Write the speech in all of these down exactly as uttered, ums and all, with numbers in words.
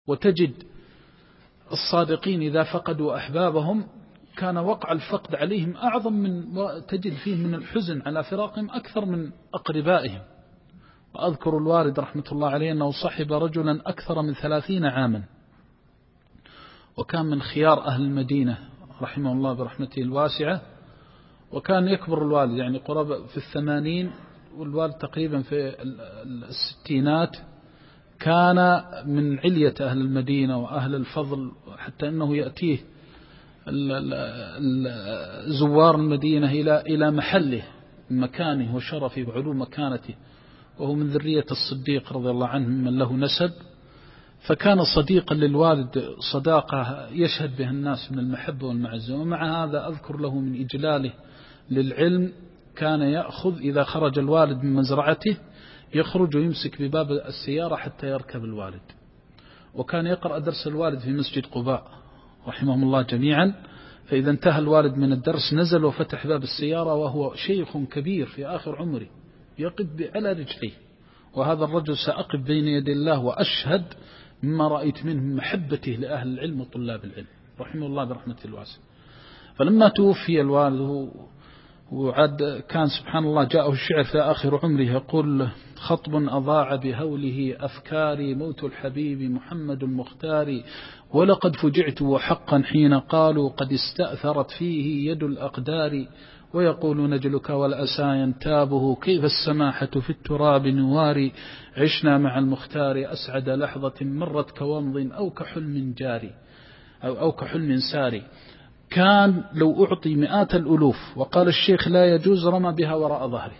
وتجد الصادقين إذا فقدوا أحبابهم كان وقع الفقد عليهم أعظم من تجد فيه من الحزن على فراقهم أكثر من أقربائهم. وأذكر الوالد رحمة الله عليه أنه صحب رجلا أكثر من ثلاثين عاما، وكان من خيار أهل المدينة رحمه الله برحمته الواسعة، وكان يكبر الوالد يعني قرب في الثمانين والوالد تقريبا في الستينات. كان من علية أهل المدينة وأهل الفضل، حتى أنه يأتيه زوار المدينة إلى إلى محله مكانه وشرفه وعلو مكانته، وهو من ذرية الصديق رضي الله عنه من له نسب. فكان صديقا للوالد صداقة يشهد بها الناس من المحبة والمعزة. ومع هذا أذكر له من إجلاله للعلم كان يأخذ إذا خرج الوالد من مزرعته يخرج ويمسك بباب السيارة حتى يركب الوالد، وكان يقرأ درس الوالد في مسجد قباء رحمهم الله جميعا. فإذا انتهى الوالد من الدرس نزل وفتح باب السيارة وهو شيخ كبير في آخر عمره يقف على رجليه، وهذا الرجل سأقف بين يدي الله وأشهد مما رأيت منه من محبته لأهل العلم وطلاب العلم رحمه الله برحمته الواسعة. فلما توفي الوالد وعد كان سبحان الله جاءه الشعر في آخر عمره يقول: خطب أضاع بهوله أفكاري، موت الحبيب محمد المختار، ولقد فجعت وحقا حين قالوا قد استأثرت فيه يد الأقدار، ويقول نجلك والأسى ينتابه كيف السماحة في التراب نواري، عشنا مع المختار أسعد لحظة مرت كومض أو كحلم جاري أو, أو كحلم ساري. كان لو أعطي مئات الألوف وقال الشيخ لا يجوز رمى بها وراء ظهره،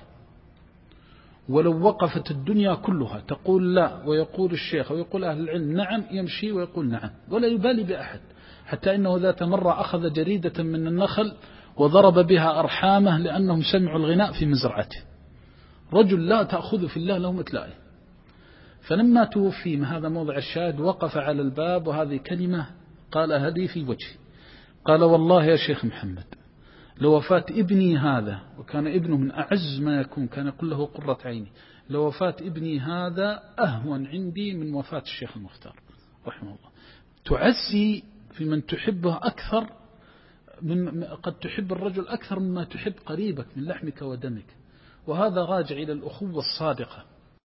ولو وقفت الدنيا كلها تقول لا ويقول الشيخ ويقول أهل العلم نعم يمشي ويقول نعم ولا يبالي بأحد. حتى إنه ذات مرة أخذ جريدة من النخل وضرب بها أرحامه لأنهم سمعوا الغناء في مزرعته. رجل لا تأخذ في الله لومة لائم. فلما توفي من هذا موضع الشاهد وقف على الباب وهذه كلمة قال هذه في وجهي، قال: والله يا شيخ محمد لو وفاة ابني هذا، وكان ابنه من أعز ما يكون، كان يقول له قرة عيني، لو وفاة ابني هذا أهون عندي من وفاة الشيخ المختار رحمه الله. تعزي في من تحبه أكثر من قد تحب الرجل أكثر مما تحب قريبك من لحمك ودمك. وهذا راجع إلى الأخوة الصادقة